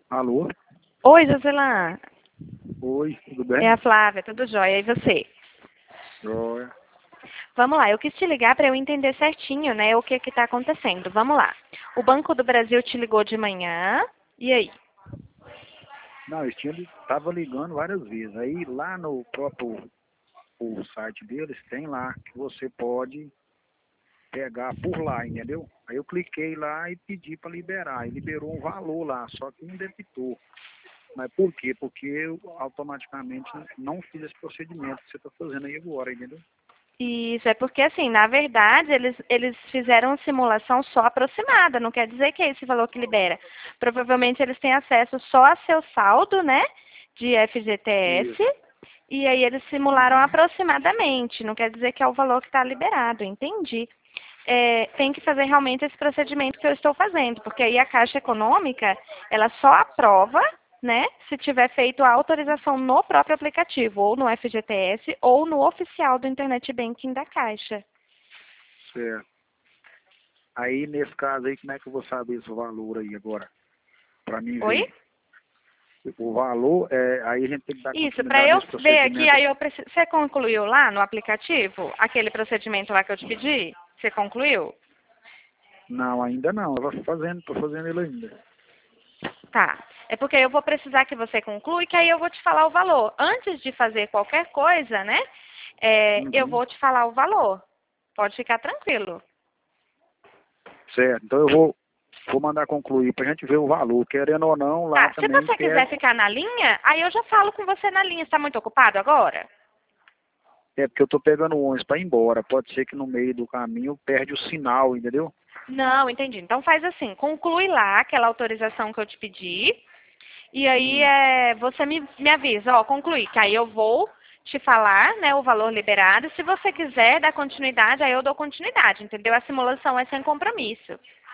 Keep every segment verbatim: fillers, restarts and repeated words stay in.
Alô? Oi, Joselã. Oi, tudo É bem? a Flávia, tudo jóia? E você? Joia. Vamos lá, eu quis te ligar para eu entender certinho, né, o que que está acontecendo. Vamos lá. O Banco do Brasil te ligou de manhã, e aí? Não, eles tinham, tava ligando várias vezes. Aí lá no próprio o site deles tem lá que você pode pegar por lá, entendeu? Aí eu cliquei lá e pedi para liberar. E liberou um valor lá, só que não debitou. Mas por quê? Porque eu automaticamente não fiz esse procedimento que você está fazendo aí agora, entendeu? Isso, é porque assim, na verdade, eles, eles fizeram simulação só aproximada, não quer dizer que é esse valor que libera. Provavelmente eles têm acesso só a seu saldo, né, de F G T S, Isso. e aí eles simularam Uhum. aproximadamente, não quer dizer que é o valor que está liberado, entendi. É, tem que fazer realmente esse procedimento que eu estou fazendo, porque aí a Caixa Econômica, ela só aprova, né, se tiver feito a autorização no próprio aplicativo, ou no F G T S, ou no oficial do Internet Banking da Caixa. Certo. Aí nesse caso aí, como é que eu vou saber esse valor aí agora? Para mim Oi? ver. O valor, é, aí a gente tem que dar Isso, para continuidade eu nesse ver aqui, procedimento aí aqui. eu preciso... Você concluiu lá no aplicativo, aquele procedimento lá que eu te pedi? Você concluiu? Não, ainda não. Eu vou fazendo, tô fazendo ele ainda. Tá. É porque eu vou precisar que você conclua, que aí eu vou te falar o valor. Antes de fazer qualquer coisa, né? é, eu Uhum. vou te falar o valor. Pode ficar tranquilo. Certo. Então eu vou, vou mandar concluir pra gente ver o valor. Querendo ou não, lá Tá. Se também você quiser pega. ficar na linha, aí eu já falo com você na linha. Você está muito ocupado agora? É porque eu tô pegando o ônibus para ir embora. Pode ser que no meio do caminho perde o sinal, entendeu? Não, entendi. Então faz assim, conclui lá aquela autorização que eu te pedi. E aí Hum. é, você me, me avisa, ó, concluí, que aí eu vou te falar, né, o valor liberado. Se você quiser dar continuidade, aí eu dou continuidade, entendeu? A simulação é sem compromisso.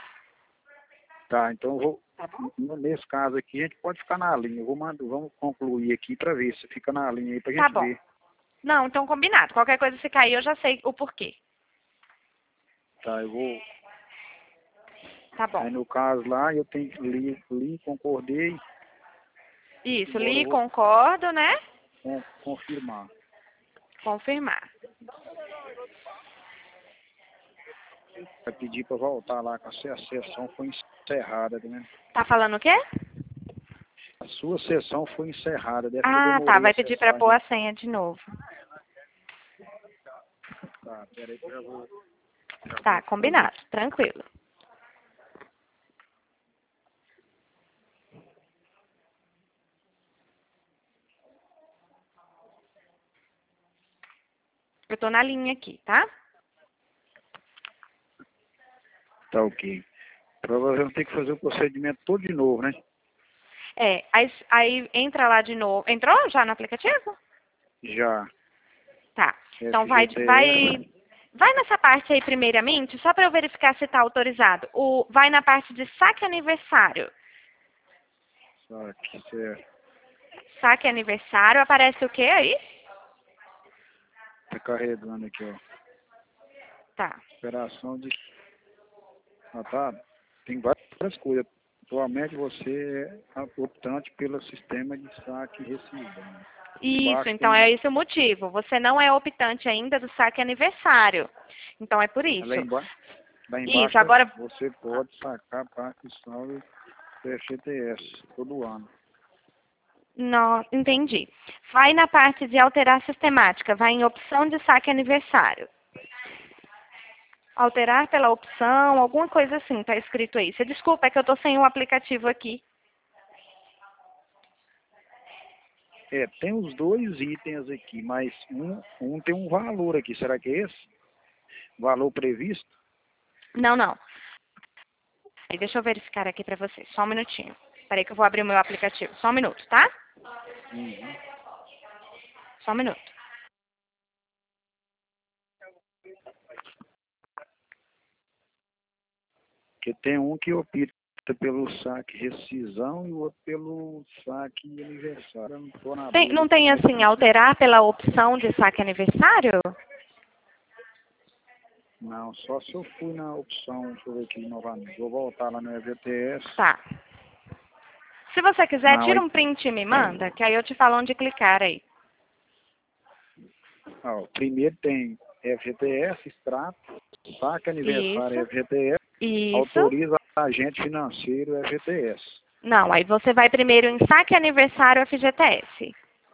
Tá, então eu vou. n- Nesse caso aqui, a gente pode ficar na linha. Eu vou mandar, vamos concluir aqui para ver se fica na linha aí pra Tá gente bom. ver. Não, então combinado. Qualquer coisa se cair, eu já sei o porquê. Tá, eu vou. Tá bom. Aí no caso lá, eu tenho que li, li concordei. Isso, Agora eu li, vou concordo, né? con- confirmar. Confirmar. Vai pedir para voltar lá, que a se- a sessão foi encerrada, né? Tá falando o quê? A sua sessão foi encerrada, deve que eu Ah, tá. demorei a Vai pedir pra acessar, pôr né? a senha de novo. Tá, peraí que eu já vou, já Tá, vou fazer. combinado. Tranquilo. Eu tô na linha aqui, tá? Tá ok. Provavelmente tem que fazer o procedimento todo de novo, né? É, aí, aí entra lá de novo. Entrou já no aplicativo? Já. Tá. Então vai, vai, F G T S. vai nessa parte aí primeiramente, só para eu verificar se está autorizado. O, vai na parte de saque aniversário. Saque, certo. Saque aniversário, aparece o que aí? Tá carregando aqui, ó. Tá. Operação de. Ah, tá. Tem várias coisas. Atualmente você é optante pelo sistema de saque e recebimento. Isso, Embaixo então tem. é esse o motivo. Você não é optante ainda do saque aniversário. Então é por Lá isso. embaixo, lá Isso, embaixo tá, agora. você pode sacar parte do saldo do F G T S todo ano. Não, entendi. Vai na parte de alterar sistemática, vai em opção de saque aniversário. Alterar pela opção, alguma coisa assim, tá escrito aí. Você desculpa, é que eu tô sem o aplicativo aqui. É, tem os dois itens aqui, mas um, um tem um valor aqui. Será que é esse? Valor previsto? Não, não. Deixa eu verificar aqui pra você. Só um minutinho. Peraí que eu vou abrir o meu aplicativo. Só um minuto, tá? Uhum. Só um minuto. Porque tem um que opta pelo saque rescisão e o outro pelo saque aniversário. Eu não estou na Tem- não dúvida tem como é assim, que. alterar pela opção de saque aniversário? Não, só se eu fui na opção, deixa eu ver aqui novamente. Vou voltar lá no F G T S. Tá. Se você quiser, Não, tira aí, um print e me manda, que aí eu te falo onde clicar aí. ó, primeiro tem F G T S, extrato, saque aniversário Isso, F G T S, isso. autoriza agente financeiro F G T S. Não, aí você vai primeiro em saque aniversário F G T S.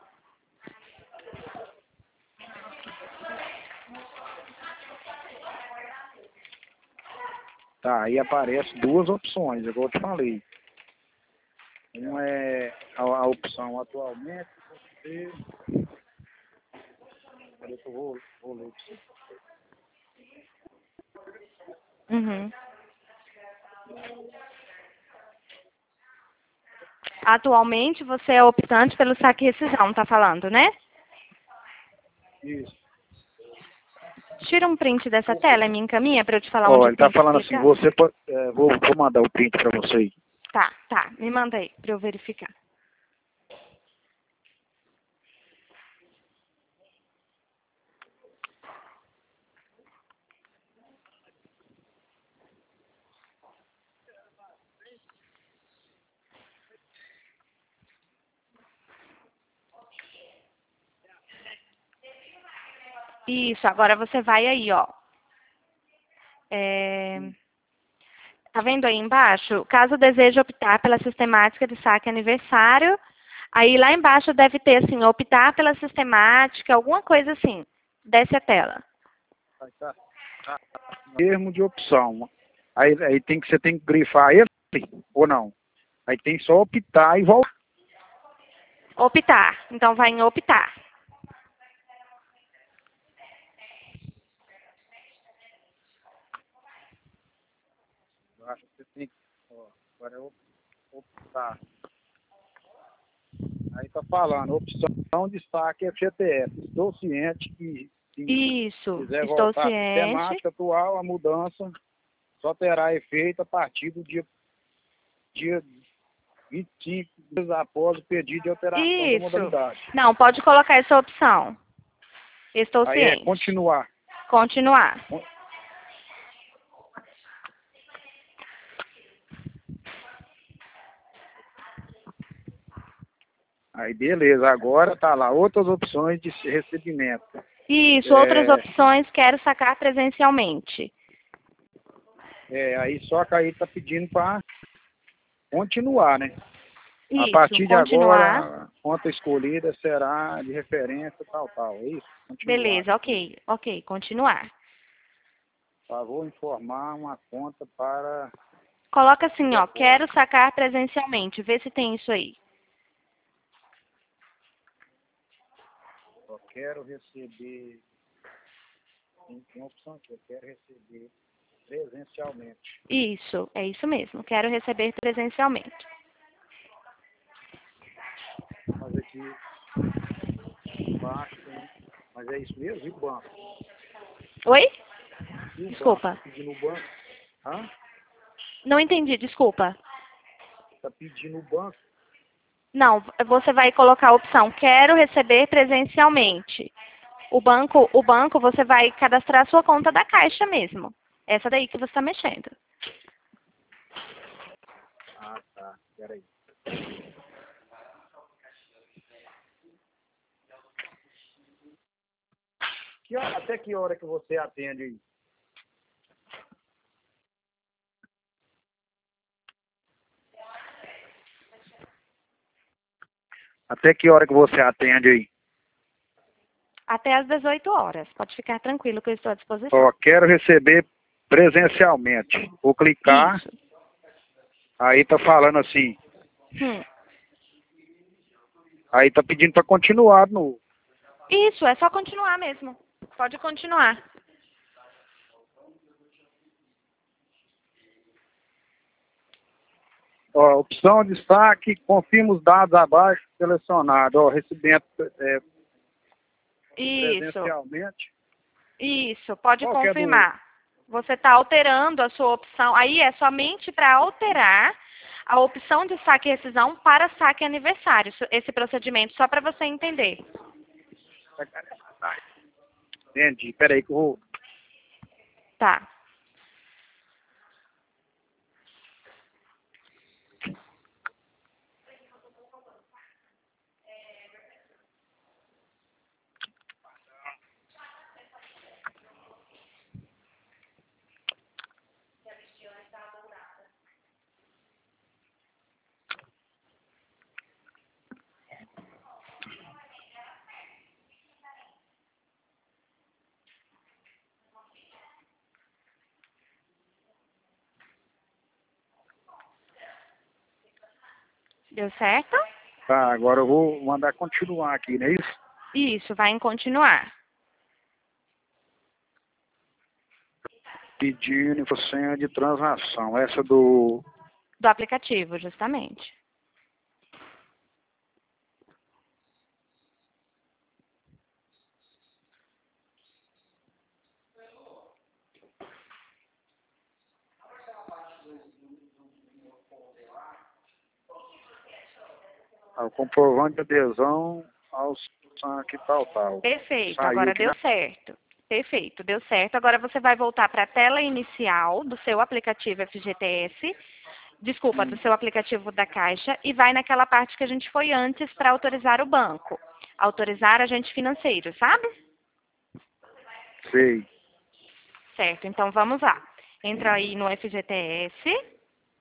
Tá, aí aparece duas opções, igual eu te falei. Uma é a, a opção atualmente, você... Peraí que eu vou, vou ler pra você. Uhum. Atualmente você é optante pelo saque e rescisão, tá falando, né? Isso. Tira um print dessa tela e me encaminha para eu te falar Ó, onde ele tem tá que falando assim, clicar. você pode... É, vou, vou mandar o print pra você aí. Tá, tá. Me manda aí para eu verificar. Isso, agora você vai aí, ó. É... Tá vendo aí embaixo? Caso deseje optar pela sistemática de saque aniversário, aí lá embaixo deve ter assim, optar pela sistemática, alguma coisa assim. Desce a tela. Aí tá, tá. Termo de opção. Aí, aí tem que, você tem que grifar ele ou não? Aí tem só optar e voltar. Optar. Então vai em optar. Eu acho que você tem que... Ó, agora é op- optar. Aí tá falando, opção de saque F G T S. Estou ciente que se Isso, quiser estou voltar à ciente. sistemática atual, a mudança só terá efeito a partir do dia, dia vinte e cinco dias após o pedido de alteração da Isso. modalidade. Não, pode colocar essa opção. Estou Aí é ciente. continuar. Continuar. Aí beleza, agora tá lá outras opções de recebimento. Isso, outras É, opções, quero sacar presencialmente. é, aí só que aí tá pedindo para continuar, né? A Isso, partir de continuar. agora, a conta escolhida será de referência tal, tal. É isso? Continuar. Beleza, ok, ok, continuar. Favor informar uma conta para Coloca assim, ó, depósito. quero sacar presencialmente, vê se tem isso aí. Eu quero receber. Tem, tem uma opção aqui, eu quero receber presencialmente. Isso, é isso mesmo, quero receber presencialmente. Mas aqui embaixo tem. Mas é isso mesmo? E o banco? Oi? E o banco? Desculpa, Tá pedindo o banco? Hã? não entendi, desculpa. Tá pedindo o banco? Não, você vai colocar a opção, quero receber presencialmente. O banco, o banco, você vai cadastrar a sua conta da Caixa mesmo. Essa daí que você está mexendo. Ah, tá. Peraí. Que hora- até que hora que você atende aí? Até que hora que você atende aí? Até às dezoito horas. Pode ficar tranquilo que eu estou à disposição. Ó, quero receber presencialmente. Vou clicar, Isso. aí tá falando assim, Hum. aí tá pedindo para continuar no. Isso, é só continuar mesmo. Pode continuar. Ó, opção de destaque, confirma os dados abaixo selecionado. Ó, recebimento é, Isso. presencialmente. Isso, pode Qual que é do. confirmar. Você está alterando a sua opção. Aí é somente para alterar a opção de saque e rescisão para saque aniversário. Isso- Esse procedimento, só para você entender. Entendi. Peraí que eu vou. Tá. Deu certo? Tá, agora eu vou mandar continuar aqui, não é isso? Isso, vai em continuar. Pedindo senha de transação. Essa do... Do aplicativo, justamente. Ah, o comprovante de adesão ao saque tal, tal. Perfeito, Saiu agora aqui deu na... certo. Perfeito, deu certo. Agora você vai voltar para a tela inicial do seu aplicativo F G T S, desculpa, do Hum, seu aplicativo da Caixa, e vai naquela parte que a gente foi antes para autorizar o banco. Autorizar agente financeiro, sabe? sei. Certo, então vamos lá. Entra aí no F G T S.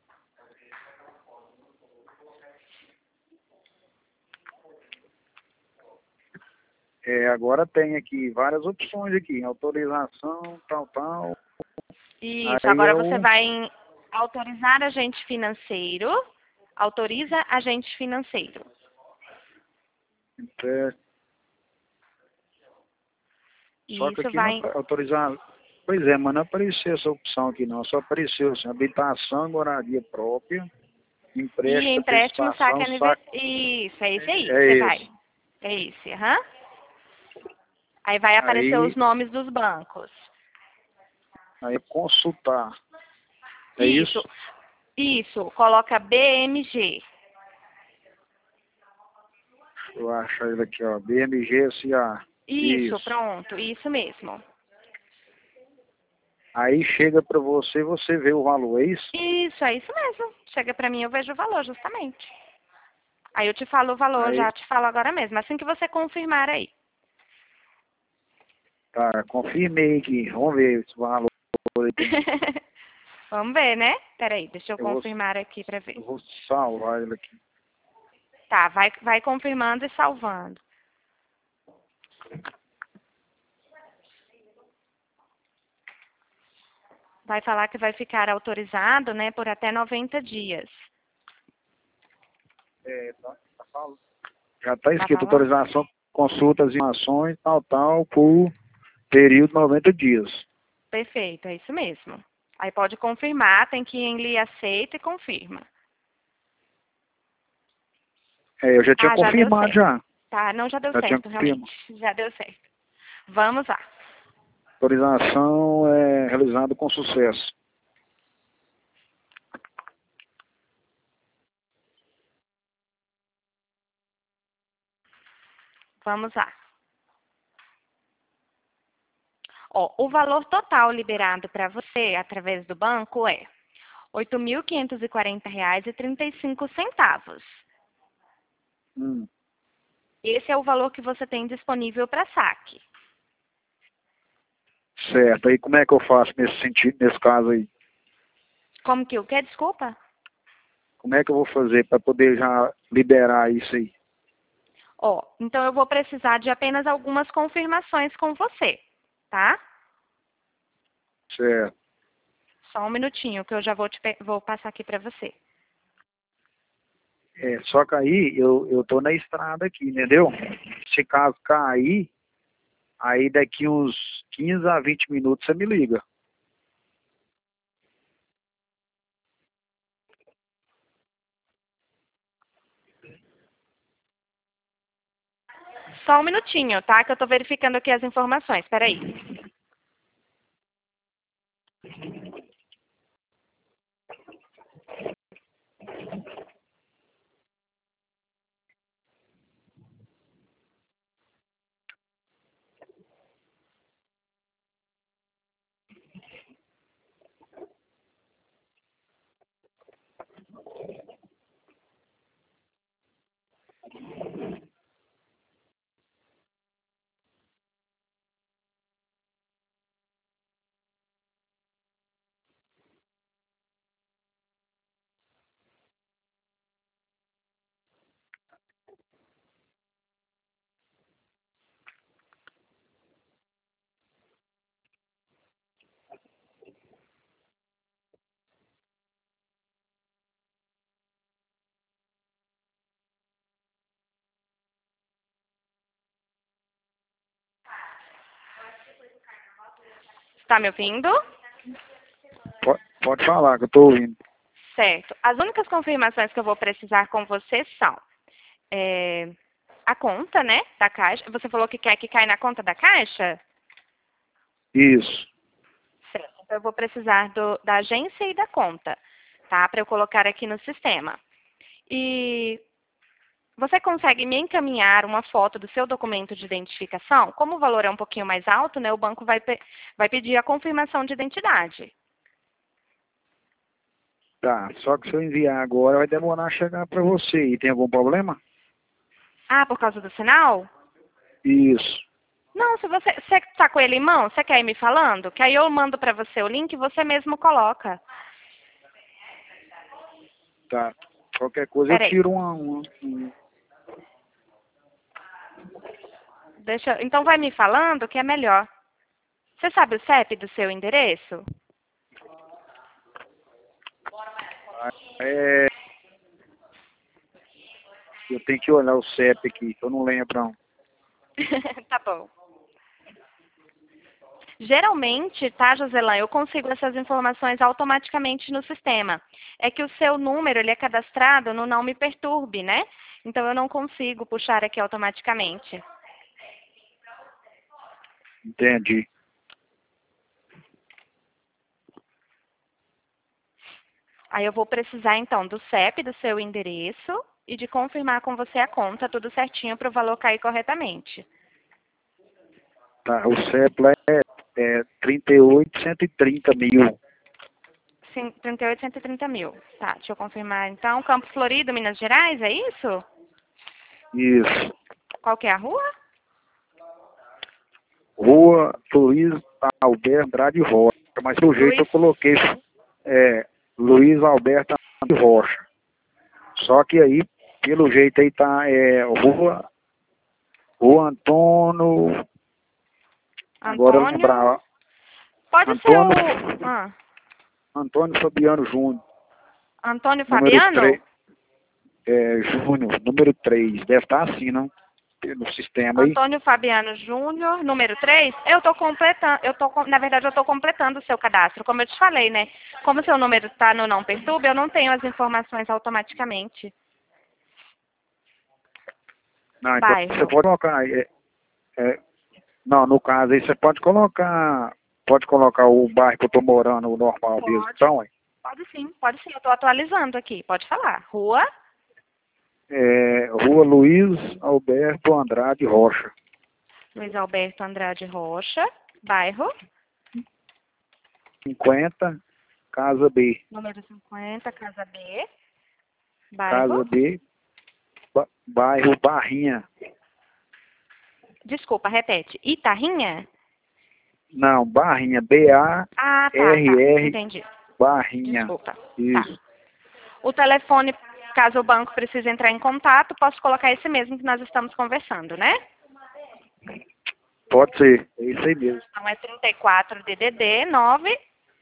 É, agora tem aqui várias opções aqui. Autorização, tal, tal. Isso, Aí agora é você o... vai em autorizar agente financeiro. Autoriza agente financeiro. É, só que Isso aqui não vai em... apa- autorizar... Pois é, mas não apareceu essa opção aqui não. Só apareceu assim, habitação e moradia própria, E empréstimo, empréstimo, saque participação, saque... aniversário. Isso, é esse aí que É você vai. esse. É esse, aham. Aí vai aparecer os Aí, nomes dos bancos. aí consultar. É Isso, isso? isso, coloca B M G. Eu acho ele aqui, ó. B M G S A. Isso, Isso. pronto, isso mesmo. Aí chega para você, você vê o valor, é isso? Isso, é isso mesmo. Chega pra mim, eu vejo o valor, justamente. Aí eu te falo o valor, Aí, já te falo agora mesmo, assim que você confirmar aí. tá, confirmei aqui. Vamos ver esse valor aqui. Vamos ver, né? Peraí, deixa eu Eu vou, confirmar aqui pra ver. eu vou salvar ele aqui. Tá, vai, vai confirmando e salvando. Vai falar que vai ficar autorizado, né, por até noventa dias. É, tá, tá falando. Já está Tá escrito falando? autorização, consultas e ações, tal, tal, por período de noventa dias. Perfeito, é isso mesmo. Aí pode confirmar, tem que ir em li aceita e confirma. É, eu já tinha Ah, já deu confirmado certo. já. Tá, não, já deu Já tinha certo, confirmado. realmente. Já deu certo. Vamos lá. Autorização é realizada com sucesso. Vamos lá. Ó, o valor total liberado para você através do banco é oito mil quinhentos e quarenta reais e trinta e cinco centavos. Hum, Esse é o valor que você tem disponível para saque. certo. Aí como é que eu faço nesse sentido, nesse caso aí? Como que o quê? Desculpa? Como é que eu vou fazer para poder já liberar isso aí? Ó, então eu vou precisar de apenas algumas confirmações com você, tá? Certo. Só um minutinho que eu já vou, te, pe- vou passar aqui para você. É, só que aí eu, eu tô na estrada aqui, entendeu? Se caso cair, aí daqui uns quinze a vinte minutos você me liga. Só um minutinho, tá? Que eu tô verificando aqui as informações. Peraí. Está me ouvindo? Pode, pode falar, que eu estou ouvindo. Certo. As únicas confirmações que eu vou precisar com você são é, a conta, né, da Caixa. Você falou que quer que caia na conta da Caixa? Isso. Certo. Então, eu vou precisar do, da agência e da conta, tá? Para eu colocar aqui no sistema. E você consegue me encaminhar uma foto do seu documento de identificação? Como o valor é um pouquinho mais alto, né, o banco vai, pe vai pedir a confirmação de identidade. Tá, só que se eu enviar agora vai demorar a chegar para você. E tem algum problema? Ah, por causa do sinal? Isso. Não, se você está com ele em mão, você quer ir me falando? Que aí eu mando para você o link e você mesmo coloca. Tá. Qualquer coisa eu Peraí. tiro uma... uma um... Deixa, eu- então vai me falando que é melhor. Você sabe o C E P do seu endereço? É... Eu tenho que olhar o C E P aqui, que eu não lembro não. Tá bom. Geralmente, tá, Joselã, eu consigo essas informações automaticamente no sistema. É que o seu número, ele é cadastrado no Não Me Perturbe, né? Então, eu não consigo puxar aqui automaticamente. Entendi. Aí eu vou precisar, então, do C E P do seu endereço e de confirmar com você a conta, tudo certinho, para o valor cair corretamente. Tá, o C E P lá é, é trinta e oito, cento e trinta mil. Sim, trinta e oito, cento e trinta mil. Tá, deixa eu confirmar, então. Campo Florido, Minas Gerais, é isso? Isso. Qual que é a rua? Rua Luiz Alberto Andrade Rocha. Mas pelo jeito Luiz. eu coloquei é, Luiz Alberto Andrade Rocha. Só que aí, pelo jeito aí tá é, Rua, Rua Antônio. Agora eu Antônio. lembrar. Pode Antônio, ser o... Ah, Antônio Fabiano Júnior. Antônio Número Fabiano? três. É, Júnior, número três. Deve estar assim, não? No sistema aí. Antônio Fabiano Júnior, número três. Eu estou completando, eu tô, com- na verdade, eu estou completando o seu cadastro, como eu te falei, né? Como o seu número está no Não Perturbe, eu não tenho as informações automaticamente. Não, então você Bairro. pode colocar. É, é, não, no caso aí você pode colocar. Pode colocar o bairro que eu tô morando, o normal mesmo. Pode. Então, é, Pode sim, pode sim. Eu estou atualizando aqui. Pode falar. Rua. é Rua Luiz Alberto Andrade Rocha. Luiz Alberto Andrade Rocha. Bairro. cinquenta, Casa B. Número cinquenta, Casa B. Casa Bairro. B, ba- bairro Barrinha. Desculpa, repete. Itarrinha? Não, Barrinha, B A Ah, tá, tá. R R, Entendi. Barrinha. Desculpa. Tá. Isso. O telefone, caso o banco precise entrar em contato, posso colocar esse mesmo que nós estamos conversando, né? Pode ser, é isso aí mesmo. Então é trinta e quatro D D D nove.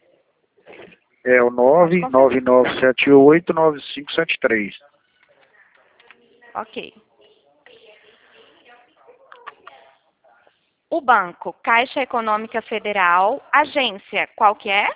É o nove nove nove sete oito nove cinco sete três. Ok. O banco, Caixa Econômica Federal, agência, qual que é?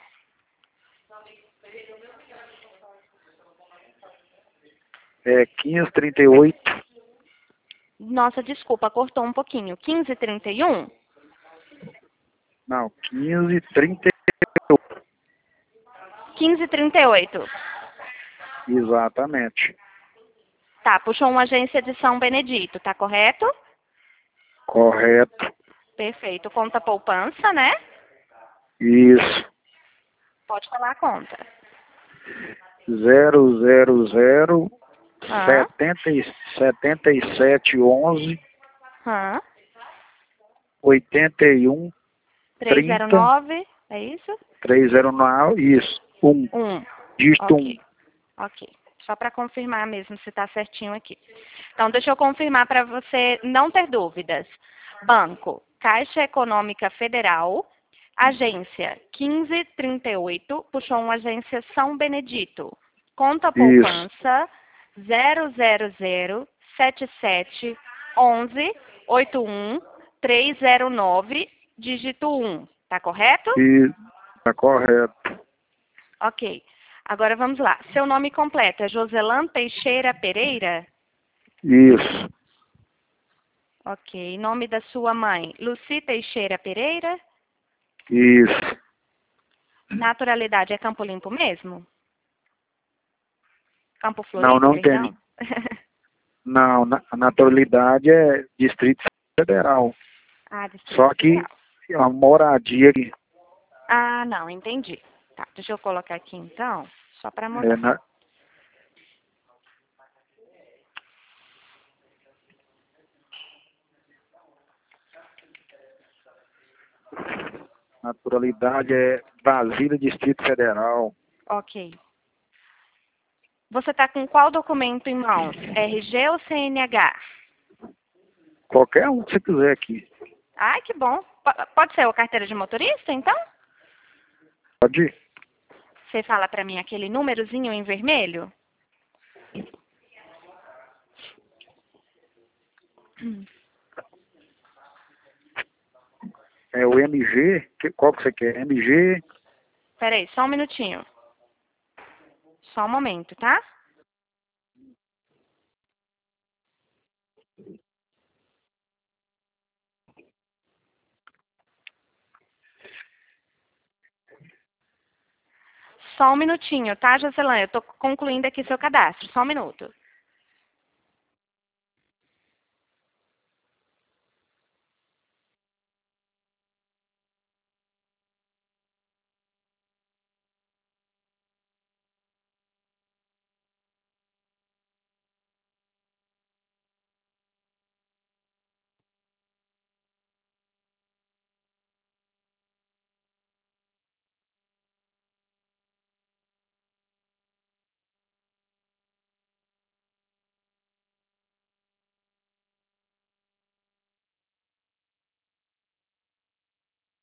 É quinze trinta e oito. Nossa, desculpa, cortou um pouquinho. quinze e trinta e um? Não, quinze trinta. quinze e trinta e oito. Exatamente. Tá, puxou uma agência de São Benedito, tá correto? Correto. Perfeito. Conta poupança, né? Isso. Pode falar a conta. Zero zero zero Ah. setenta e setenta e sete onze Hã? oitenta e um trezentos e nove, é isso? três zero nove. Isso. Um. um. Dígito Ok. um. Ok. Só para confirmar mesmo se está certinho aqui. Então, deixa eu confirmar para você não ter dúvidas. Banco, Caixa Econômica Federal, agência quinze trinta e oito, puxou uma agência São Benedito. Conta poupança zero zero zero sete sete onze oitenta e um trezentos e nove dígito um. Tá correto? E tá correto. Ok. Agora vamos lá. Seu nome completo é Joselan Teixeira Pereira? Isso. Ok. Nome da sua mãe, Luci Teixeira Pereira? Isso. Naturalidade é Campo Limpo mesmo? Campo Não, Florido, não perdão? tem. Não, na- a naturalidade é Distrito Federal. Ah, Distrito Só que Federal. a moradia aqui Ah, não, entendi. Tá, deixa eu colocar aqui então, só para é mudar. na, naturalidade é Brasília, Distrito Federal. Ok. Você está com qual documento em mãos? R G ou C N H? Qualquer um que você quiser aqui. Ai, que bom. P- pode ser a carteira de motorista, então? Pode ir. Você fala para mim aquele númerozinho em vermelho? É o M G. Que, qual que você quer? M G. Peraí, só um minutinho. Só um momento, tá? Só um minutinho, tá, Jocelyn? Eu tô concluindo aqui seu cadastro. Só um minuto.